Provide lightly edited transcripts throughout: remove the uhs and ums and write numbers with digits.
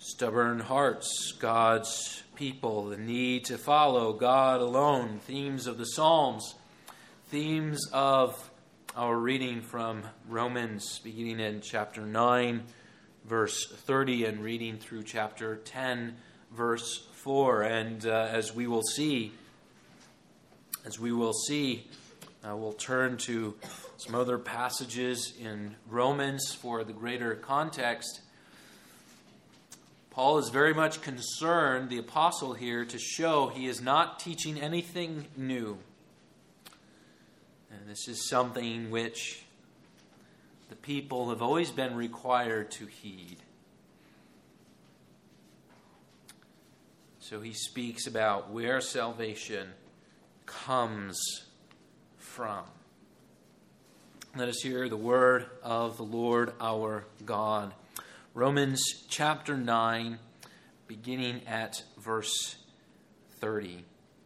Stubborn hearts, God's people, the need to follow God alone, themes of the Psalms, themes of our reading from Romans, beginning in chapter 9, verse 30, and reading through chapter 10, verse 4. And as we will see, we'll turn to some other passages in Romans for the greater context. Paul is very much concerned, the apostle here, to show he is not teaching anything new. And this is something which the people have always been required to heed. So he speaks about where salvation comes from. Let us hear the word of the Lord our God. Romans chapter 9, beginning at verse 30.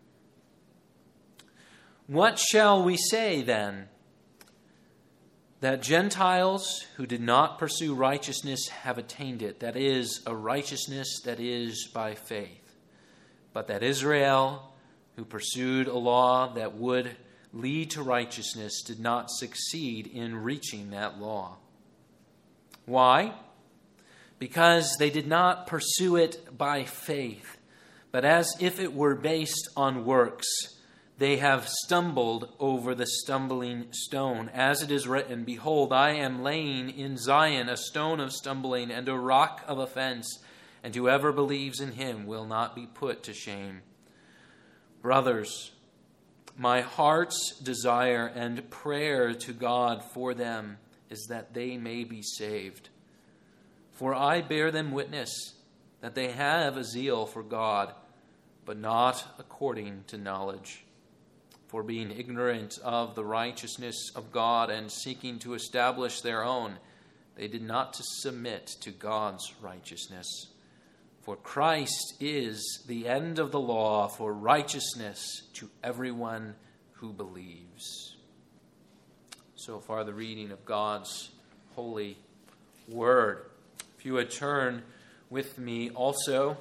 What shall we say then? That Gentiles who did not pursue righteousness have attained it, that is, a righteousness that is by faith. But that Israel, who pursued a law that would lead to righteousness, did not succeed in reaching that law. Why? Because they did not pursue it by faith, but as if it were based on works. They have stumbled over the stumbling stone. As it is written, Behold, I am laying in Zion a stone of stumbling and a rock of offense, and whoever believes in him will not be put to shame. Brothers, my heart's desire and prayer to God for them is that they may be saved. For I bear them witness that they have a zeal for God, but not according to knowledge. For being ignorant of the righteousness of God and seeking to establish their own, they did not submit to God's righteousness. For Christ is the end of the law for righteousness to everyone who believes. So far, the reading of God's holy word. If you would turn with me also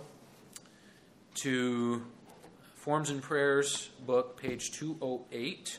to Forms and Prayers book, page 208.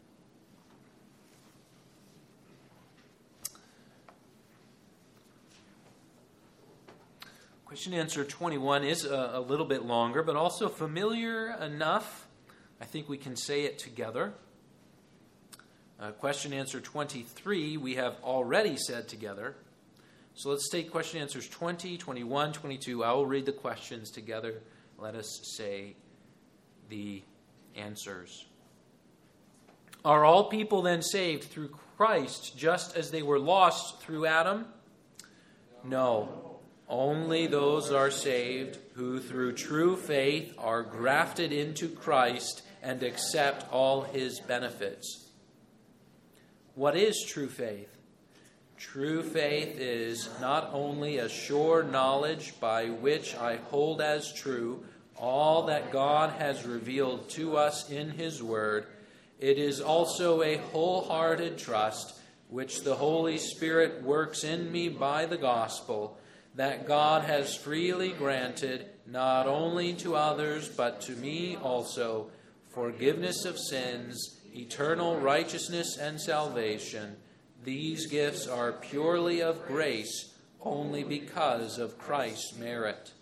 Question answer 21 is a little bit longer, but also familiar enough. I think we can say it together. Question answer 23 we have already said together. So let's take question answers 20, 21, 22. I will read the questions together. Let us say the answers. Are all people then saved through Christ just as they were lost through Adam? No. Only those are saved who through true faith are grafted into Christ and accept all his benefits. What is true faith? True faith is not only a sure knowledge by which I hold as true all that God has revealed to us in his word, it is also a wholehearted trust which the Holy Spirit works in me by the gospel, that God has freely granted not only to others but to me also forgiveness of sins, eternal righteousness and salvation. These gifts are purely of grace, only because of Christ's merit.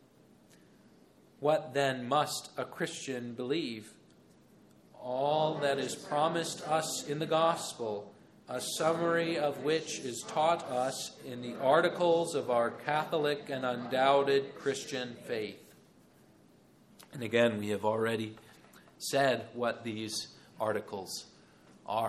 What then must a Christian believe? All that is promised us in the gospel, a summary of which is taught us in the articles of our Catholic and undoubted Christian faith. And again, we have already said what these articles are.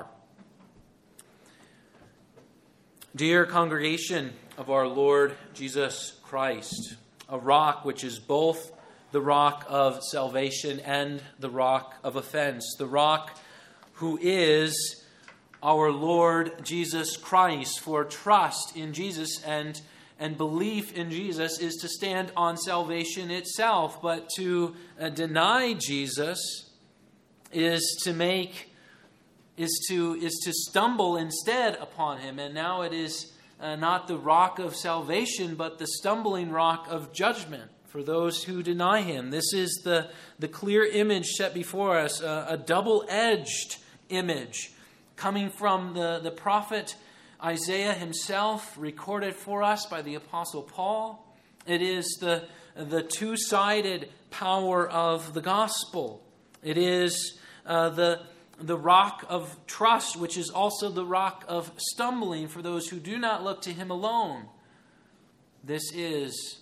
Dear congregation of our Lord Jesus Christ, a rock which is both the rock of salvation and the rock of offense, the rock who is our Lord Jesus Christ. For trust in Jesus and belief in Jesus is to stand on salvation itself, but to deny Jesus is to stumble instead upon him. And now it is not the rock of salvation, but the stumbling rock of judgment for those who deny him. This is the clear image set before us, a double-edged image coming from the prophet Isaiah himself, recorded for us by the Apostle Paul. It is the two-sided power of the gospel. It is the rock of trust, which is also the rock of stumbling for those who do not look to him alone. This is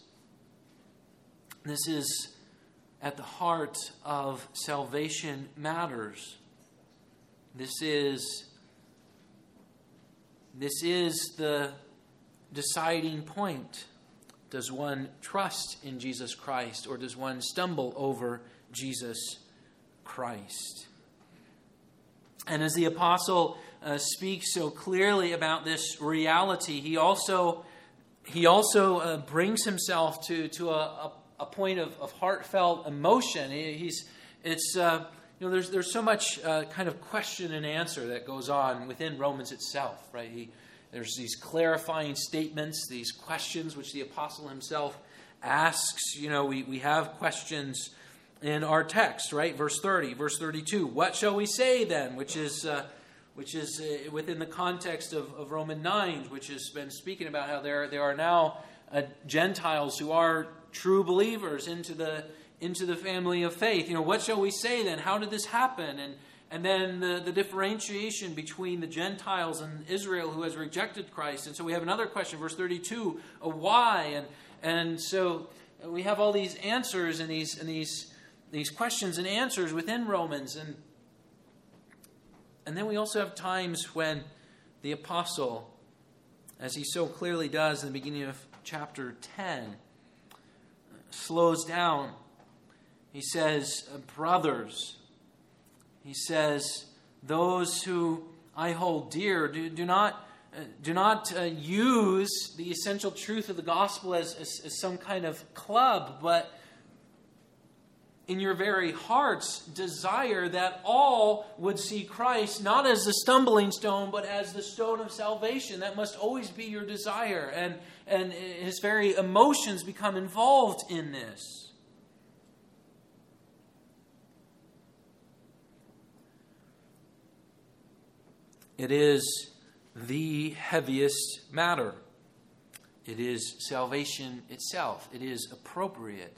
at the heart of salvation matters. This is the deciding point. Does one trust in Jesus Christ, or does one stumble over Jesus Christ? And as the apostle speaks so clearly about this reality, he also brings himself to a point of heartfelt emotion. There's so much kind of question and answer that goes on within Romans itself, right? There's these clarifying statements, these questions which the apostle himself asks. We have questions in our text, right? Verse 30, verse 32. What shall we say then? Which is within the context of Romans 9, which has been speaking about how there are now Gentiles who are true believers into the family of faith. What shall we say then? How did this happen? And then the differentiation between the Gentiles and Israel who has rejected Christ. And so we have another question, verse 32, why? And so we have all these answers and these questions and answers within Romans. And then we also have times when the apostle, as he so clearly does in the beginning of chapter 10, slows down. He says, brothers. He says, those who I hold dear, do not use the essential truth of the gospel as some kind of club, but in your very hearts desire that all would see Christ not as the stumbling stone, but as the stone of salvation. That must always be your desire. And his very emotions become involved in this. It is the heaviest matter. It is salvation itself. It is appropriate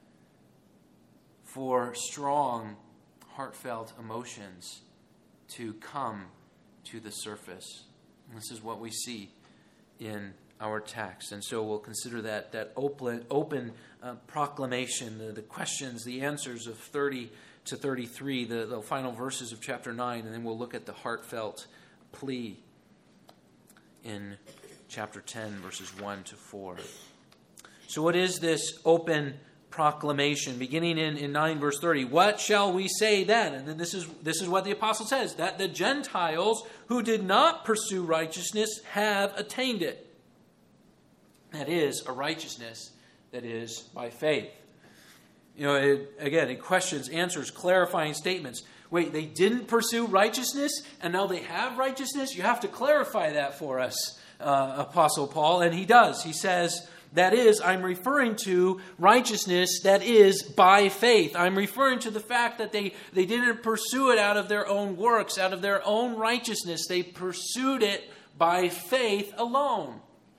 for strong, heartfelt emotions to come to the surface. And this is what we see in our text. And so we'll consider that open proclamation, the questions, the answers of 30 to 33, the final verses of chapter 9, and then we'll look at the heartfelt plea in chapter 10, verses 1 to 4. So what is this open proclamation? Beginning in 9, verse 30. What shall we say then? And then this is what the apostle says, that the Gentiles who did not pursue righteousness have attained it. That is, a righteousness that is by faith. It questions, answers, clarifying statements. Wait, they didn't pursue righteousness, and now they have righteousness? You have to clarify that for us, Apostle Paul. And he does. He says, that is, I'm referring to righteousness that is by faith. I'm referring to the fact that they didn't pursue it out of their own works, out of their own righteousness. They pursued it by faith alone.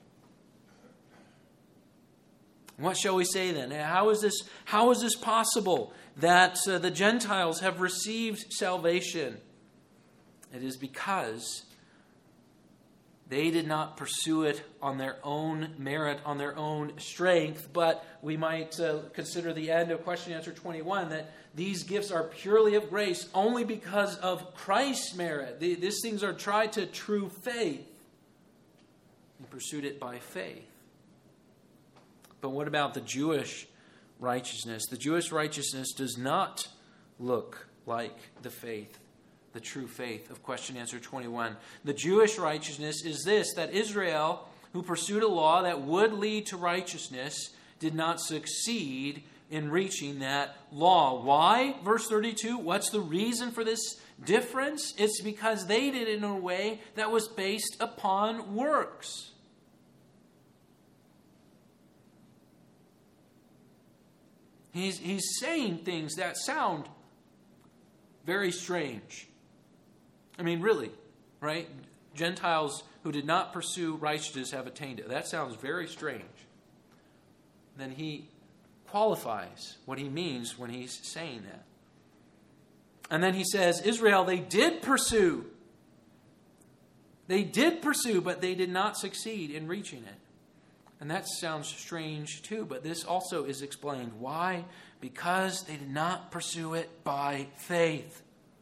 What shall we say then? How is this possible that the Gentiles have received salvation? It is because they did not pursue it on their own merit, on their own strength, but we might consider the end of question and answer 21, that these gifts are purely of grace only because of Christ's merit. These things are tried to true faith. They pursued it by faith. But what about the Jewish righteousness? The Jewish righteousness does not look like the faith, the true faith of question answer 21. The Jewish righteousness is this, that Israel, who pursued a law that would lead to righteousness, did not succeed in reaching that law. Why? Verse 32, what's the reason for this difference? It's because they did it in a way that was based upon works. He's saying things that sound very strange. I mean, really, right? Gentiles who did not pursue righteousness have attained it. That sounds very strange. Then he qualifies what he means when he's saying that. And then he says, Israel, they did pursue. They did pursue, but they did not succeed in reaching it. And that sounds strange too, but this also is explained. Why? Because they did not pursue it by faith.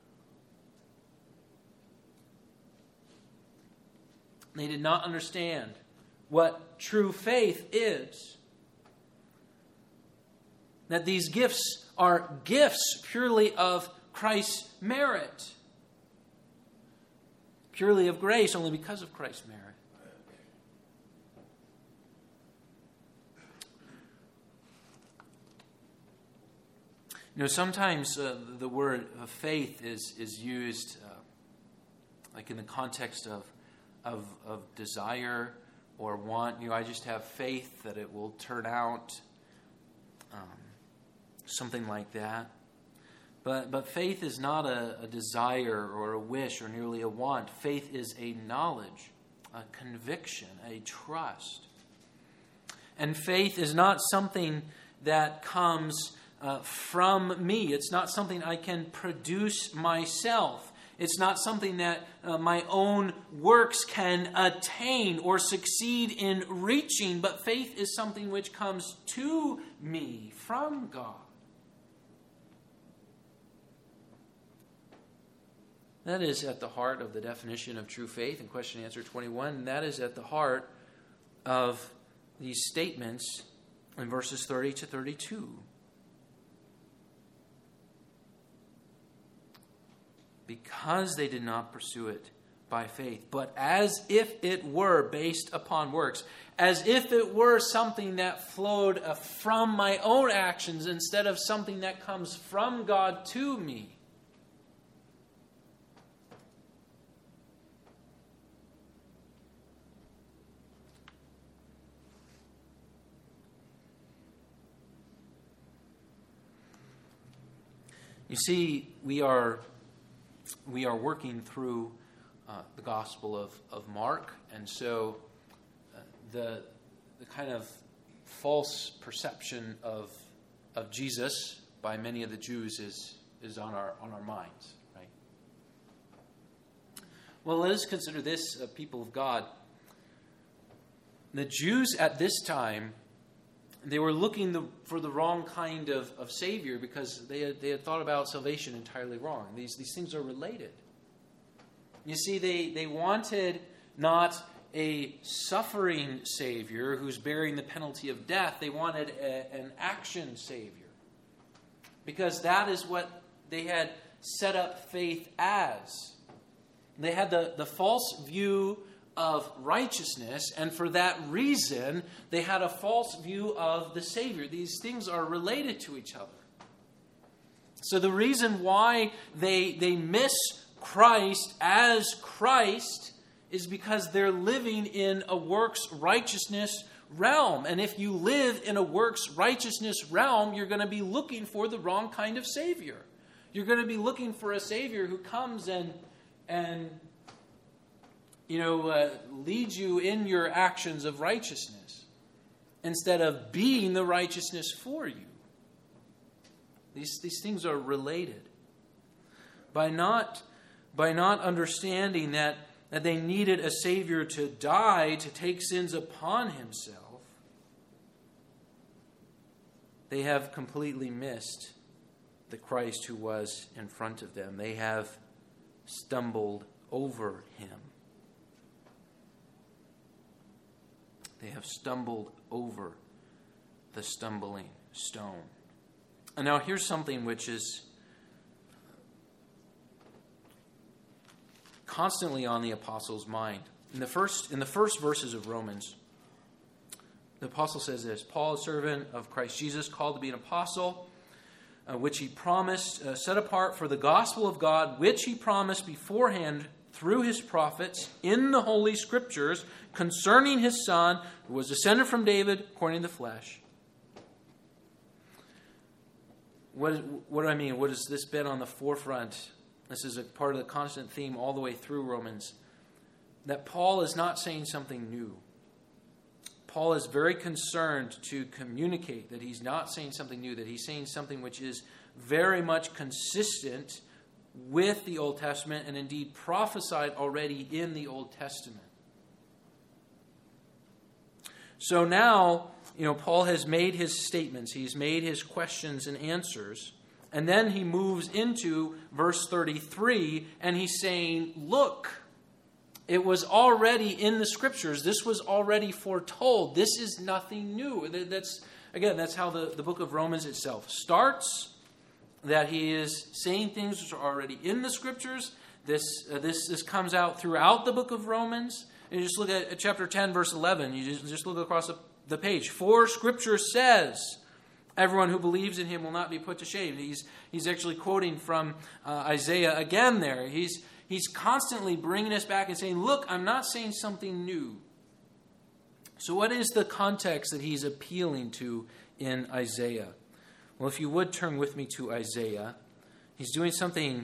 They did not understand what true faith is. That these gifts are gifts purely of Christ's merit. Purely of grace, only because of Christ's merit. You know, sometimes the word faith is used like in the context of desire or want. You know, I just have faith that it will turn out, something like that. But faith is not a desire or a wish or merely a want. Faith is a knowledge, a conviction, a trust. And faith is not something that comes from me. It's not something I can produce myself. It's not something that my own works can attain or succeed in reaching. But faith is something which comes to me from God. That is at the heart of the definition of true faith in question and answer 21. That is at the heart of these statements in verses 30 to 32. Because they did not pursue it by faith, but as if it were based upon works, as if it were something that flowed from my own actions instead of something that comes from God to me. You see, we are working through the Gospel of Mark, and so the kind of false perception of Jesus by many of the Jews is on our minds, right? Well, let us consider this, people of God. The Jews at this time, they were looking for the wrong kind of Savior because they had thought about salvation entirely wrong. These things are related. You see, they wanted not a suffering Savior who's bearing the penalty of death. They wanted an action Savior. Because that is what they had set up faith as. They had the false view of righteousness, and for that reason, they had a false view of the Savior. These things are related to each other. So the reason why they miss Christ as Christ is because they're living in a works righteousness realm. And if you live in a works righteousness realm, you're going to be looking for the wrong kind of Savior. You're going to be looking for a Savior who comes and leads you in your actions of righteousness instead of being the righteousness for you. These things are related. By not understanding that they needed a Savior to die to take sins upon himself, they have completely missed the Christ who was in front of them. They have stumbled over him. They have stumbled over the stumbling stone. And now here's something which is constantly on the apostle's mind. In the first verses of Romans, the apostle says this: Paul, a servant of Christ Jesus, called to be an apostle, which he promised, set apart for the gospel of God, which he promised beforehand through his prophets in the Holy Scriptures concerning his Son, who was descended from David according to the flesh. what do I mean? What has this been on the forefront? This is a part of the constant theme all the way through Romans. That Paul is not saying something new. Paul is very concerned to communicate that he's not saying something new, that he's saying something which is very much consistent with the Old Testament and indeed prophesied already in the Old Testament. So now, Paul has made his statements, he's made his questions and answers, and then he moves into verse 33 and he's saying, look, it was already in the Scriptures. This was already foretold. This is nothing new. That's how the book of Romans itself starts, that he is saying things which are already in the Scriptures. This comes out throughout the book of Romans. And you just look at chapter 10, verse 11. You just look across the page. For Scripture says, everyone who believes in him will not be put to shame. He's actually quoting from Isaiah again there. He's constantly bringing us back and saying, look, I'm not saying something new. So what is the context that he's appealing to in Isaiah? Well, if you would turn with me to Isaiah, he's doing something,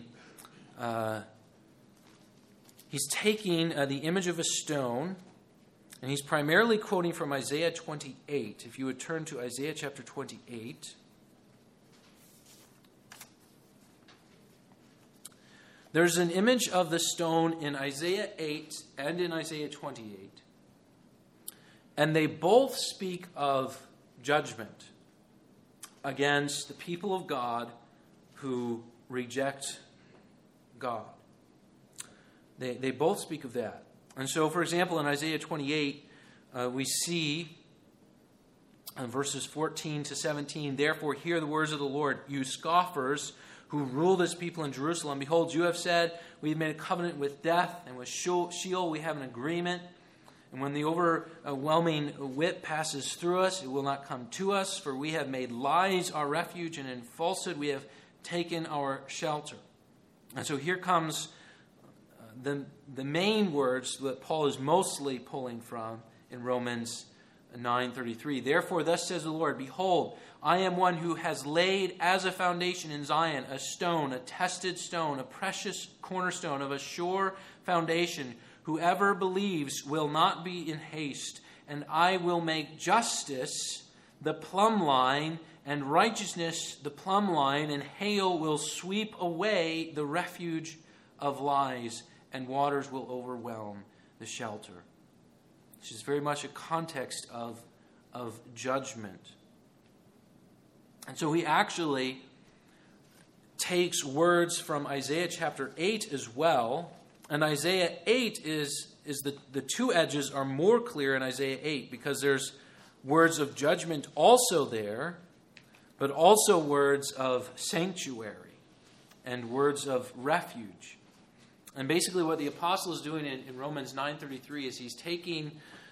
he's taking the image of a stone, and he's primarily quoting from Isaiah 28. If you would turn to Isaiah chapter 28. There's an image of the stone in Isaiah 8 and in Isaiah 28. And they both speak of judgment against the people of God who reject God. They both speak of that. And so, for example, in Isaiah 28, we see in verses 14 to 17, therefore hear the words of the Lord, you scoffers who rule this people in Jerusalem. Behold, you have said, we have made a covenant with death, and with Sheol we have an agreement. And when the overwhelming whip passes through us, it will not come to us, for we have made lies our refuge, and in falsehood we have taken our shelter. And so here comes the main words that Paul is mostly pulling from in Romans 9:33. Therefore, thus says the Lord, behold, I am one who has laid as a foundation in Zion a stone, a tested stone, a precious cornerstone of a sure foundation. Whoever believes will not be in haste, and I will make justice the plumb line, and righteousness the plumb line, and hail will sweep away the refuge of lies, and waters will overwhelm the shelter. Which is very much a context of judgment. And so he actually takes words from Isaiah chapter 8 as well. And Isaiah 8 is the two edges are more clear in Isaiah 8 because there's words of judgment also there, but also words of sanctuary and words of refuge. And basically what the apostle is doing in Romans 9:33 is he's taking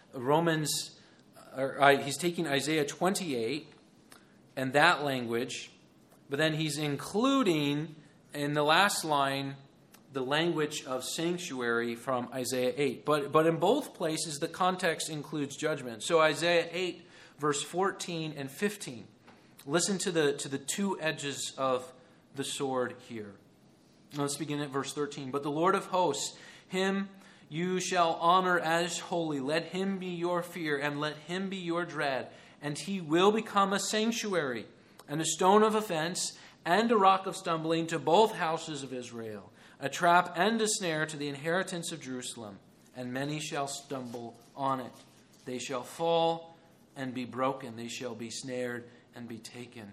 Isaiah 28 and that language, but then he's including in the last line the language of sanctuary from Isaiah 8. But in both places the context includes judgment. So Isaiah 8 verse 14 and 15. Listen to the two edges of the sword here. Let's begin at verse 13. But the Lord of hosts, him you shall honor as holy. Let him be your fear, and let him be your dread. And he will become a sanctuary, and a stone of offense, and a rock of stumbling to both houses of Israel, a trap and a snare to the inheritance of Jerusalem. And many shall stumble on it. They shall fall and be broken. They shall be snared and be taken.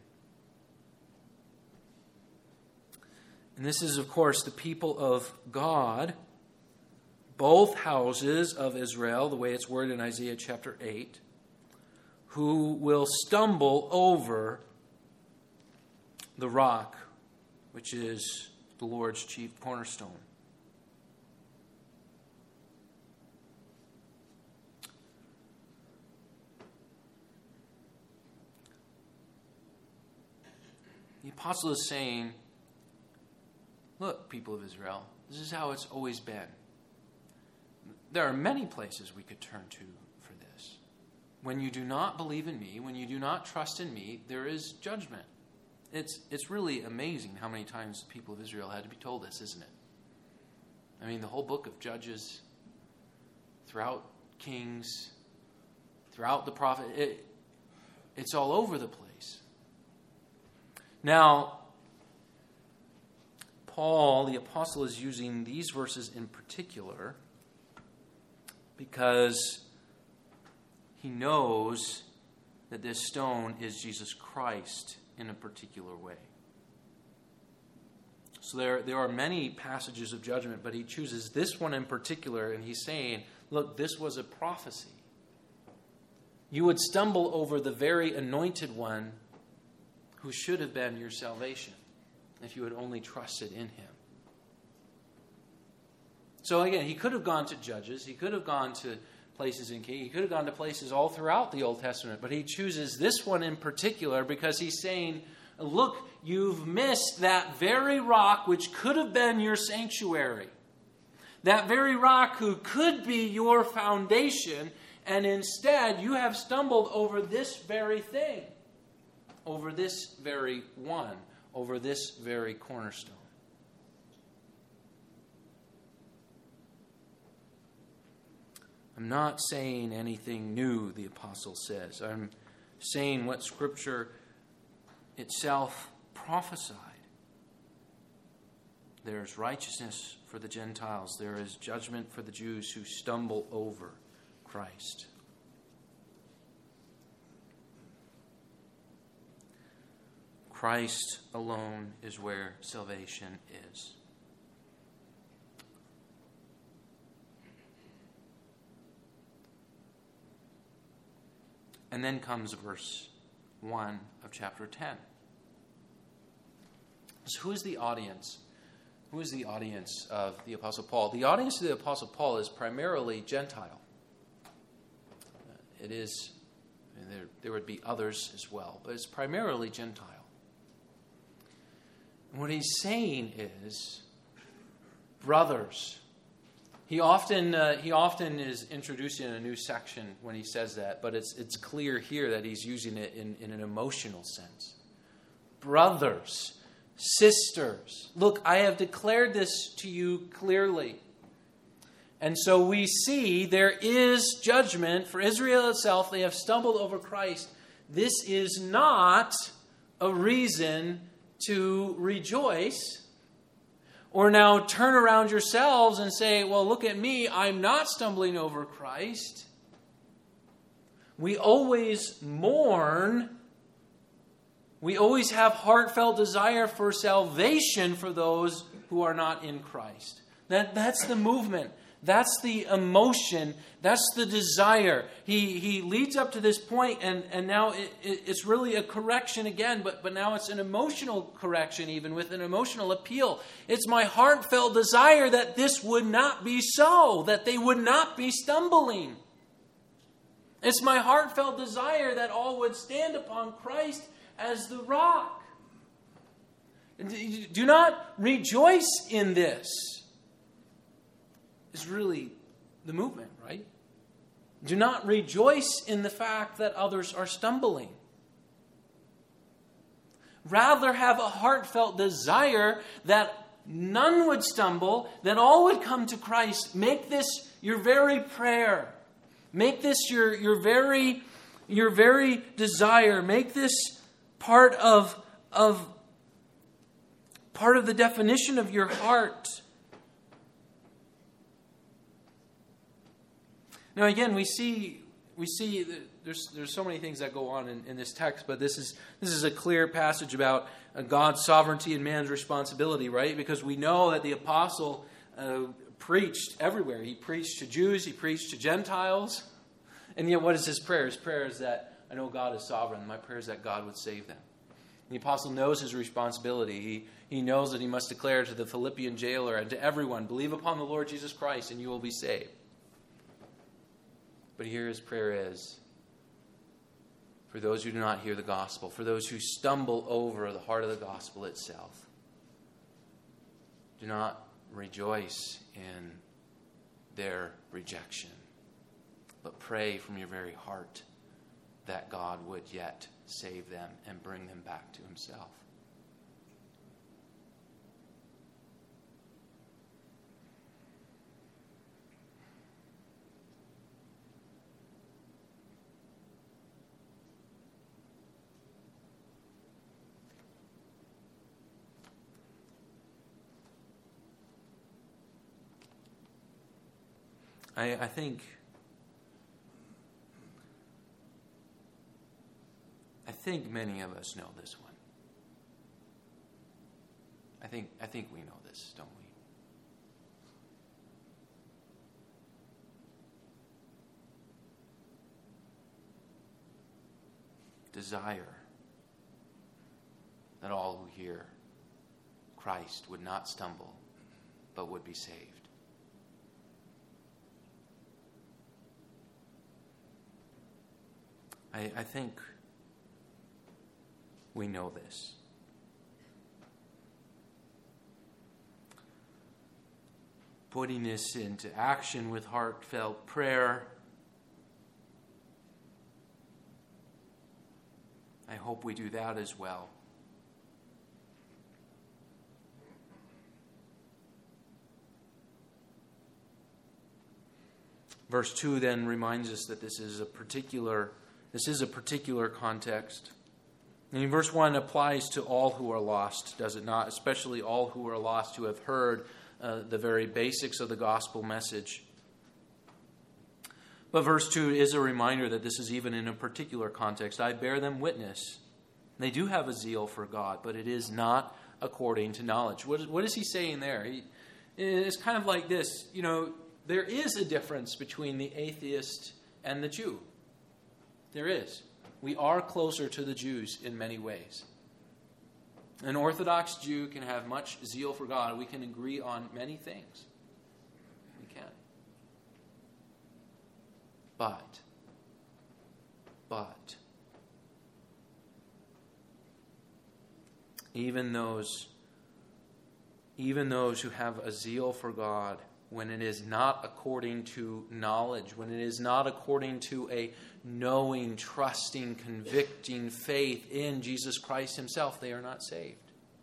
And this is, of course, the people of God, both houses of Israel, the way it's worded in Isaiah chapter 8, who will stumble over the rock, which is the Lord's chief cornerstone. The apostle is saying, look, people of Israel, this is how it's always been. There are many places we could turn to for this. When you do not believe in me, when you do not trust in me, there is judgment. It's really amazing how many times the people of Israel had to be told this, isn't it? I mean, the whole book of Judges, throughout Kings, throughout the prophet, it's all over the place. Now, Paul, the apostle, is using these verses in particular because he knows that this stone is Jesus Christ in a particular way. So there are many passages of judgment, but he chooses this one in particular, and he's saying, look, this was a prophecy. You would stumble over the very anointed one who should have been your salvation if you had only trusted in him. So again, he could have gone to Judges, he could have gone to places in Kings, he could have gone to places all throughout the Old Testament, but he chooses this one in particular because he's saying, look, you've missed that very rock which could have been your sanctuary. That very rock who could be your foundation, and instead you have stumbled over this very thing, over this very one, over this very cornerstone. I'm not saying anything new, the apostle says. I'm saying what Scripture itself prophesied. There is righteousness for the Gentiles. There is judgment for the Jews who stumble over Christ. Christ alone is where salvation is. And then comes verse 1 of chapter 10. So who is the audience? Who is the audience of the Apostle Paul? The audience of the Apostle Paul is primarily Gentile. It is, and there would be others as well, but it's primarily Gentile. And what he's saying is, brothers. He often is introducing a new section when he says that, but it's clear here that he's using it in an emotional sense. Brothers, sisters, look, I have declared this to you clearly. And so we see there is judgment for Israel itself. They have stumbled over Christ. This is not a reason to rejoice. Or now turn around yourselves and say, well, look at me, I'm not stumbling over Christ. We always mourn. We always have heartfelt desire for salvation for those who are not in Christ. That's the movement. That's the emotion. That's the desire. He leads up to this point, and now it's really a correction again, but now it's an emotional correction, even with an emotional appeal. It's my heartfelt desire that this would not be so, that they would not be stumbling. It's my heartfelt desire that all would stand upon Christ as the rock. Do not rejoice in this. Is really the movement, right? Do not rejoice in the fact that others are stumbling. Rather have a heartfelt desire that none would stumble, that all would come to Christ. Make this your very prayer. Make this your very desire. Make this part of the definition of your heart. Now again, we see that there's so many things that go on in this text, but this is a clear passage about God's sovereignty and man's responsibility, right? Because we know that the apostle preached everywhere. He preached to Jews, he preached to Gentiles, and yet what is his prayer? His prayer is that I know God is sovereign. My prayer is that God would save them. The apostle knows his responsibility. He knows that he must declare to the Philippian jailer and to everyone, believe upon the Lord Jesus Christ and you will be saved. But here his prayer is, for those who do not hear the gospel, for those who stumble over the heart of the gospel itself, do not rejoice in their rejection, but pray from your very heart that God would yet save them and bring them back to himself. I think many of us know this one. I think we know this, don't we? Desire that all who hear Christ would not stumble, but would be saved. I think we know this. Putting this into action with heartfelt prayer, I hope we do that as well. Verse 2 then reminds us that this is a particular context. And verse 1 applies to all who are lost, does it not? Especially all who are lost who have heard the very basics of the gospel message. But verse 2 is a reminder that this is even in a particular context. I bear them witness. They do have a zeal for God, but it is not according to knowledge. What is he saying there? It's kind of like this. There is a difference between the atheist and the Jew. There is. We are closer to the Jews in many ways. An Orthodox Jew can have much zeal for God. We can agree on many things. We can. But even those who have a zeal for God, when it is not according to knowledge, when it is not according to a knowing, trusting, convicting faith in Jesus Christ himself, they are not saved.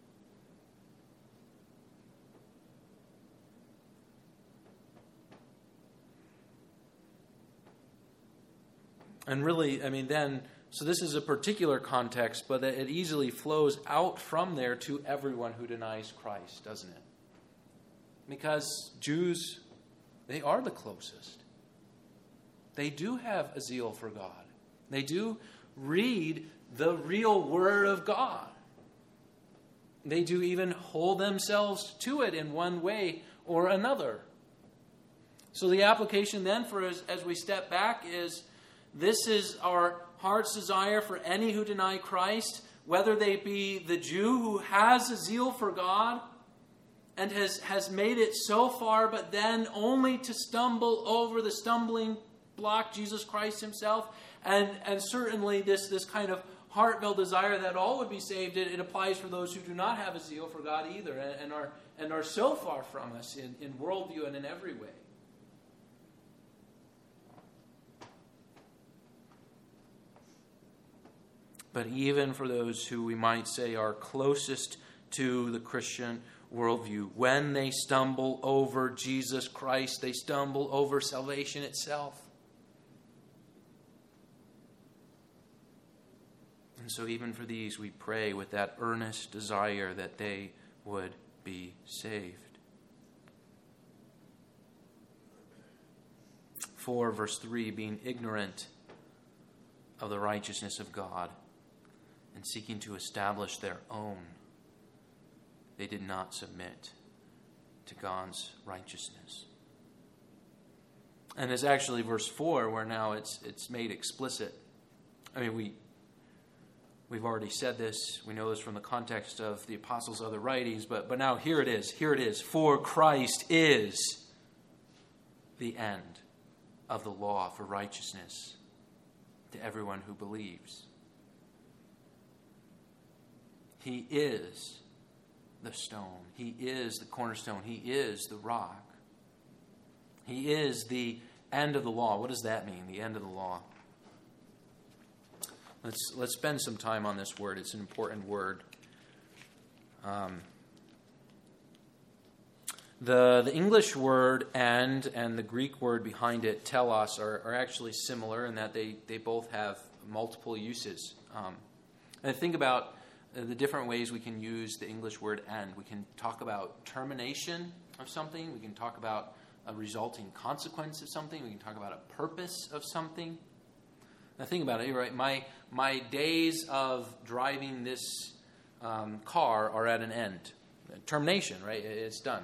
And really, so this is a particular context, but it easily flows out from there to everyone who denies Christ, doesn't it? Because Jews, they are the closest. They do have a zeal for God. They do read the real Word of God. They do even hold themselves to it in one way or another. So the application then for us as we step back is, this is our heart's desire for any who deny Christ, whether they be the Jew who has a zeal for God and has made it so far, but then only to stumble over the stumbling block, Jesus Christ himself. And certainly this kind of heartfelt desire that all would be saved, it applies for those who do not have a zeal for God either and are so far from us in worldview and in every way. But even for those who we might say are closest to the Christian worldview, when they stumble over Jesus Christ, they stumble over salvation itself. And so even for these, we pray with that earnest desire that they would be saved. 4, verse 3, being ignorant of the righteousness of God and seeking to establish their own, they did not submit to God's righteousness. And it's actually verse 4 where now it's made explicit. We've already said this. We know this from the context of the apostles' other writings, but now here it is. Here it is. For Christ is the end of the law for righteousness to everyone who believes. He is the stone. He is the cornerstone. He is the rock. He is the end of the law. What does that mean, the end of the law? Let's spend some time on this word. It's an important word. The English word and the Greek word behind it, telos, are actually similar in that they both have multiple uses. And think about the different ways we can use the English word end. We can talk about termination of something. We can talk about a resulting consequence of something. We can talk about a purpose of something. Now think about it, right? My days of driving this car are at an end. Termination, right? It's done.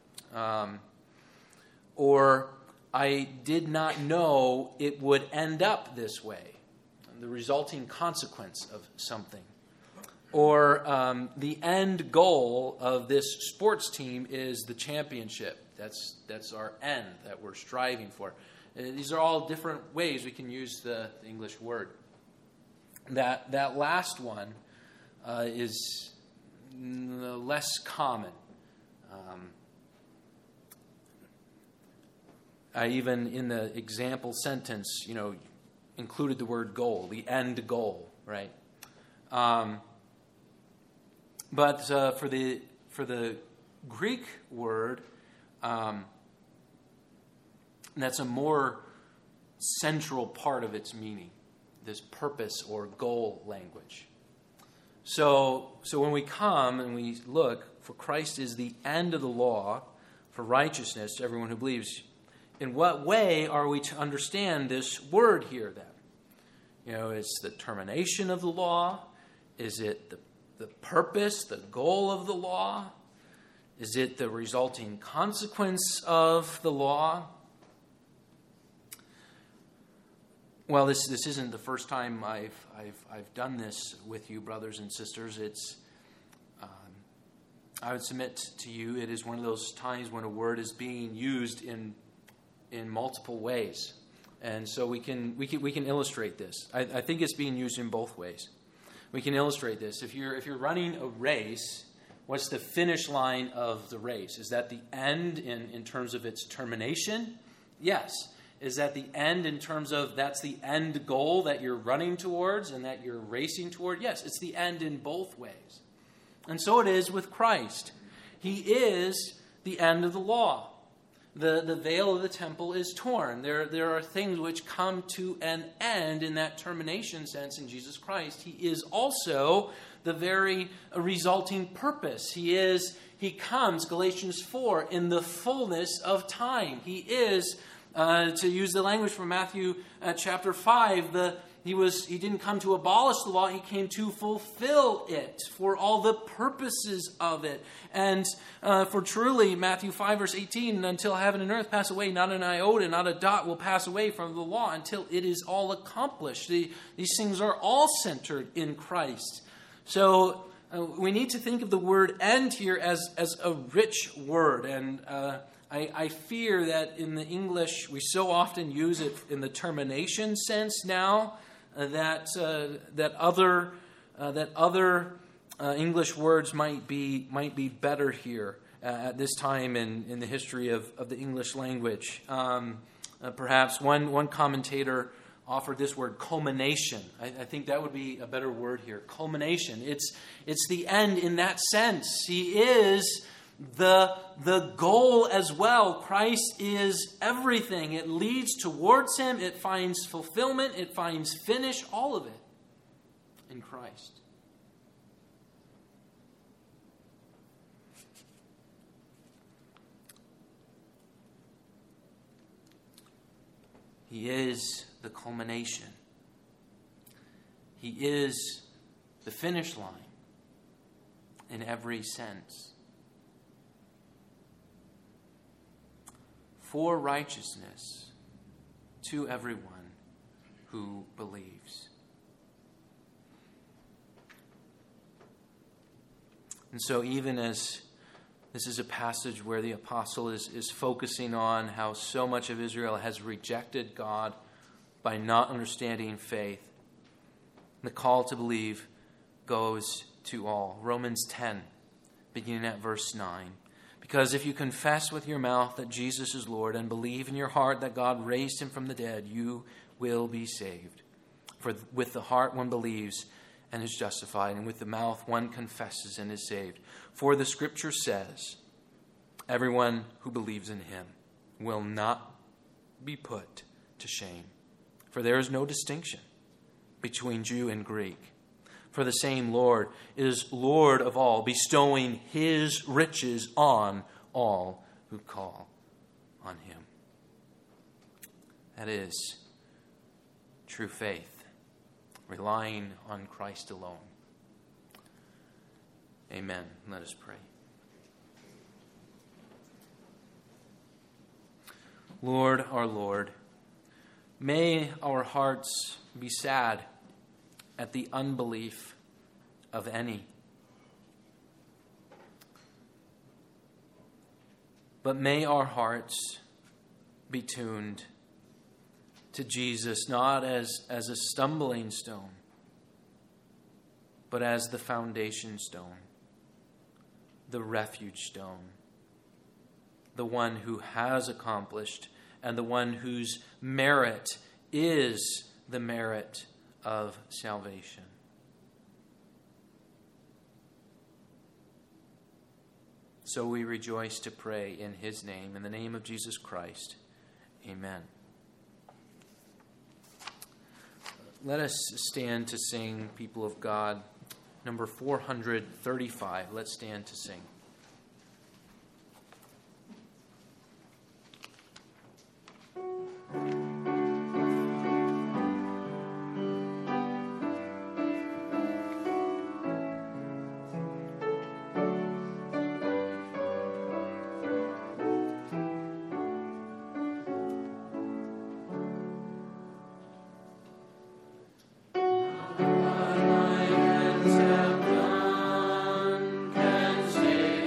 Or I did not know it would end up this way. The resulting consequence of something. Or the end goal of this sports team is the championship. That's our end that we're striving for. These are all different ways we can use the English word. That last one is less common. I even in the example sentence, included the word goal, the end goal, right? But for the Greek word, that's a more central part of its meaning, this purpose or goal language. So when we come and we look, for Christ is the end of the law for righteousness to everyone who believes. In what way are we to understand this word here then? It's the termination of the law. Is it the purpose, the goal of the law? Is it the resulting consequence of the law? Well, this isn't the first time I've done this with you, brothers and sisters. It's I would submit to you, it is one of those times when a word is being used in multiple ways, and so we can illustrate this. I think it's being used in both ways. We can illustrate this. If you're running a race, what's the finish line of the race? Is that the end in terms of its termination? Yes. Is that the end in terms of that's the end goal that you're running towards and that you're racing toward? Yes, it's the end in both ways. And so it is with Christ. He is the end of the law. The veil of the temple is torn. There are things which come to an end in that termination sense in Jesus Christ. He is also the very resulting purpose. He comes, Galatians 4, in the fullness of time. He is, to use the language from Matthew chapter 5, he didn't come to abolish the law, he came to fulfill it for all the purposes of it. And for truly, Matthew 5 verse 18, until heaven and earth pass away, not an iota, not a dot will pass away from the law until it is all accomplished. These things are all centered in Christ. So we need to think of the word end here as a rich word. And I fear that in the English, we so often use it in the termination sense now, that other English words might be better here at this time in the history of the English language. Perhaps one commentator offered this word, culmination. I think that would be a better word here, culmination. It's the end in that sense. He is the goal as well. Christ is everything. It leads towards him. It finds fulfillment. It finds finish. All of it in Christ. He is the culmination. He is the finish line in every sense. For righteousness to everyone who believes. And so even as this is a passage where the apostle is focusing on how so much of Israel has rejected God by not understanding faith, the call to believe goes to all. Romans 10, beginning at verse 9. Because if you confess with your mouth that Jesus is Lord and believe in your heart that God raised him from the dead, you will be saved. For with the heart one believes and is justified, and with the mouth one confesses and is saved. For the scripture says, everyone who believes in him will not be put to shame. For there is no distinction between Jew and Greek. For the same Lord is Lord of all, bestowing his riches on all who call on him. That is true faith, relying on Christ alone. Amen. Let us pray. Lord, our Lord, may our hearts be sad at the unbelief of any. But may our hearts be tuned to Jesus, not as a stumbling stone, but as the foundation stone, the refuge stone, the one who has accomplished and the one whose merit is the merit of salvation. So we rejoice to pray in his name, in the name of Jesus Christ. Amen. Let us stand to sing, people of God, number 435. Let's stand to sing. What my hands have done can save.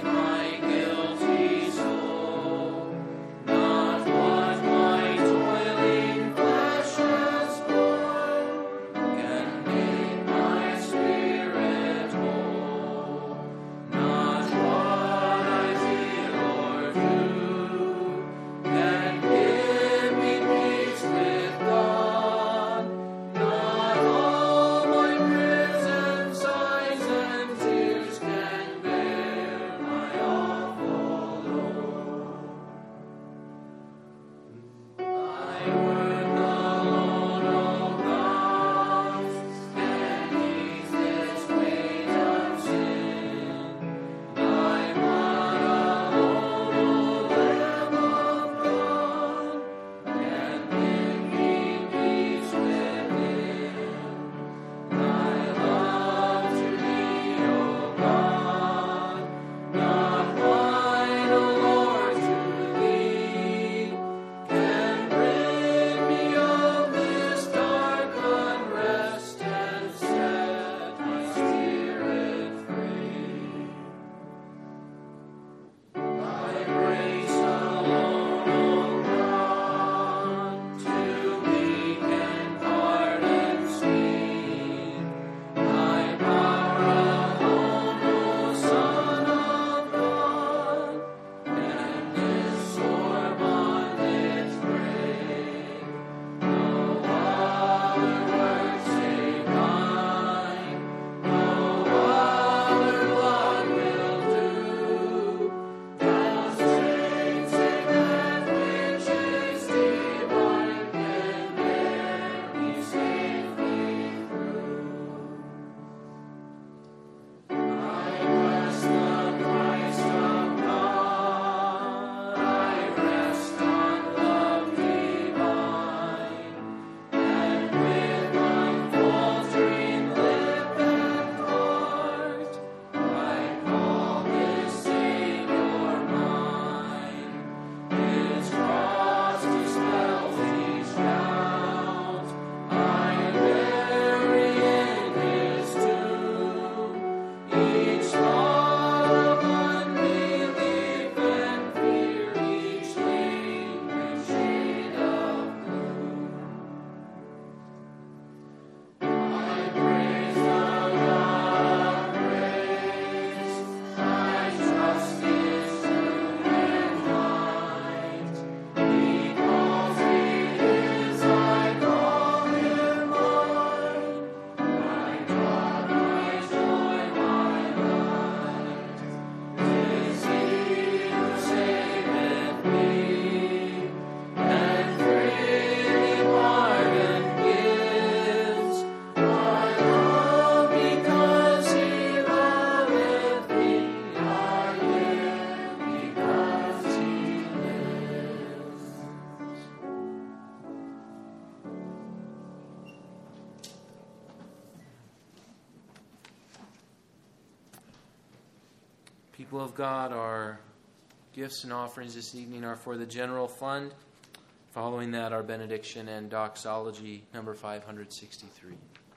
People of God, our gifts and offerings this evening are for the general fund. Following that, our benediction and doxology, number 563.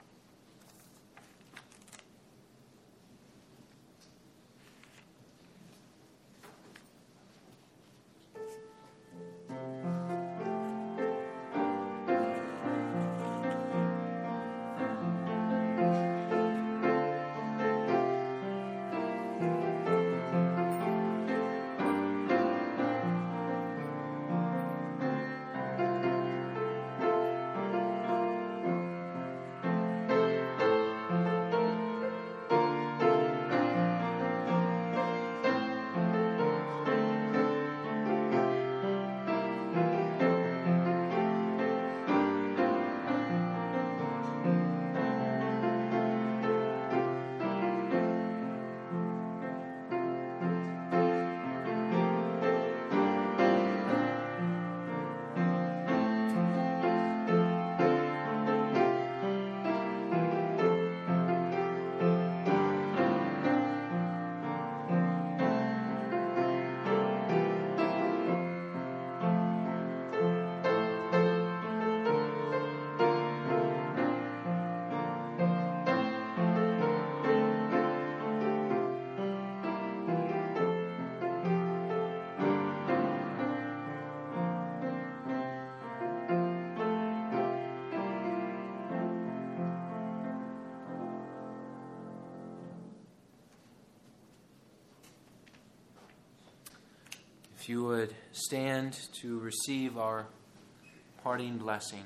If you would stand to receive our parting blessing.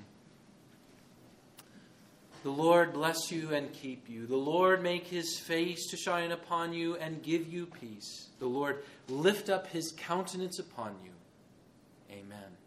The Lord bless you and keep you. The Lord make his face to shine upon you and give you peace. The Lord lift up his countenance upon you. Amen.